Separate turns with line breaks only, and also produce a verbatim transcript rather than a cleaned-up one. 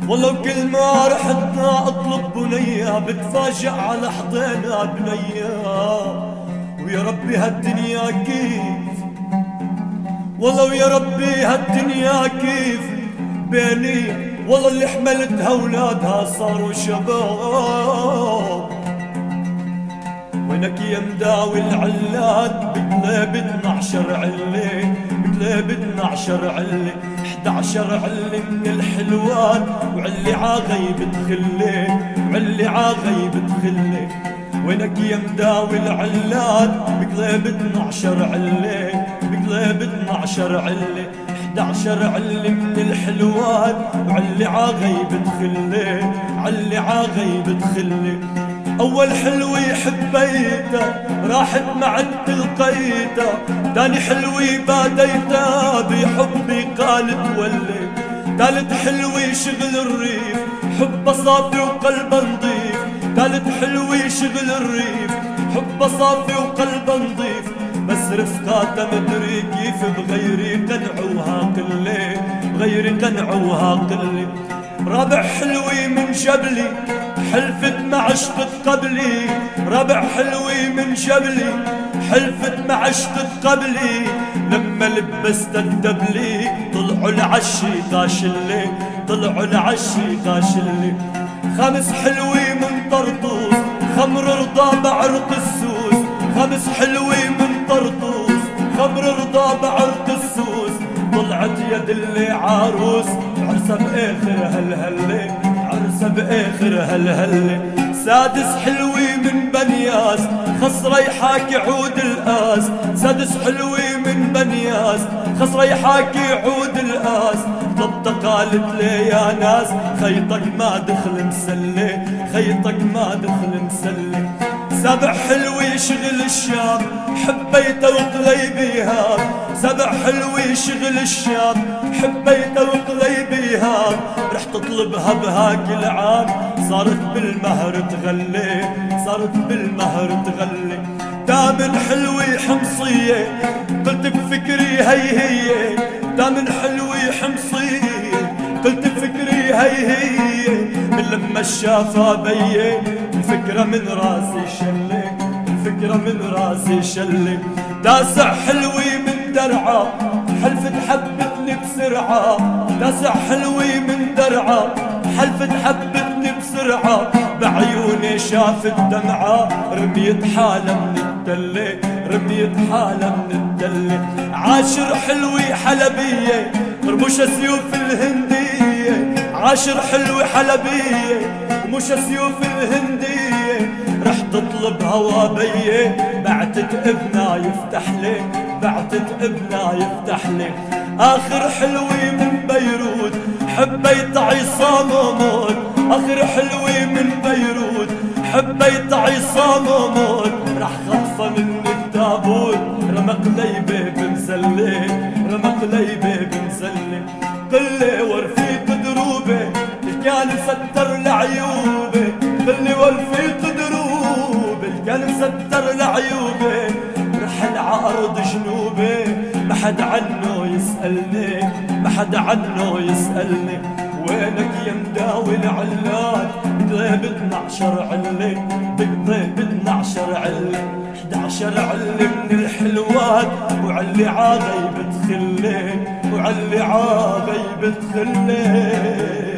والله كل ما رحت اطلب بنية بتفاجئ على حضينا بنية. ويا ربي هالدنيا كيف، والله ويا ربي هالدنيا كيف بيني والله اللي حملتها اولادها صاروا شباب. وينك يا مداوي العلات بقلب اثنعشر علة، بقلب اثنعشر علة، احدعشر علة من الحلوات وعلي عاغيب تخلي، وعلي عاغيب تخلي. وينك يا مداوي العلات بقلب اثنعشر علة، بقلب اثنعشر علة، احدعشر علة من الحلوات وعلي عاغيب تخلي، علي عاغيب تخلي. أول حلوة حبيتها راحت معد تلقيتها، تاني حلوة باديتها بحبي قالت ولي، تالت حلوة شغل الريف حب صافي وقلب نضيف، تالت حلوة شغل الريف حب صافي وقلب نضيف. بس رفقاتها مدري كيف بغيري قنعوها قلي، بغيري قنعوها قلي. رابع حلوة من جبلي حلفت ما عشقت قبلي، ربع حلوي من جبلي حلفت ما عشقت قبلي. لما لبست الدبلي طلعوا العشي قاشلي، طلعوا العشي قاشلي. خمس حلوي من طرطوس خمر رضا بعرق السوس، خمس حلوي من طرطوس خمر رضا بعرق السوس. طلعت يد اللي عروس عرسة بآخر هالهلي، عرسة بآخر هالهلي. سادس حلوي من بنياس خص ريحاك عود الآس، سادس حلوي من بنياس خص ريحاك عود الآس. ضبطة قالت لي يا ناس خيطك ما دخل مسلي، خيطك ما دخل مسلي. سبع حلوي شغل الشام حبيته وقليبي هاب، سبع حلوي شغل الشام حبيته وقليبي هاب. رحت اطلبها بهاك العام صارت بالمهر تغلي، صارت بالمهر تغلي. دامن حلوي حمصية قلت بفكري هي هي، دامن حلوي حمصية قلت بفكري هي هي. من لما الشافة بي الفكرة من راسي شلي، الفكرة من راسي شلي. تاسع حلوي من درعة حلفت حبتني بسرعة، تاسع حلوي من درعة حلفت حبتني بسرعة. بعيوني شافت دمعة رميت حالة من الدلة، رميت حالة من الدلة. عاشر حلوي حلبية رموش سيوف الهندية، عاشر حلوي حلبية رموش سيوف الهندية. رحت اطلب هوابية بعتت ابنا يفتح لي، بعتت ابنا يفتح لي. اخر حلوي من بيروت حبيت عصام وموت، اخر حلوي من بيروت حبيت عصام وموت. رح خطفه من التابوت رمق ليبه بمسلي، رمق ليبه بمسلي. قلي ورفيق دروبه كان ستر لعيوبه، قلي ورفيق دروبه كان ستر لعيوبه. رحل عارض جنوبه ما حد عنه يسألني، ما حد عنه يسألني. وينك يا مداوي العلات بقلب اثنعشر علة، بقلب اثنعشر علة، احدعشر علة من الحلوات وعلي عاغيب تخلي، وعلي عاغيب تخلي.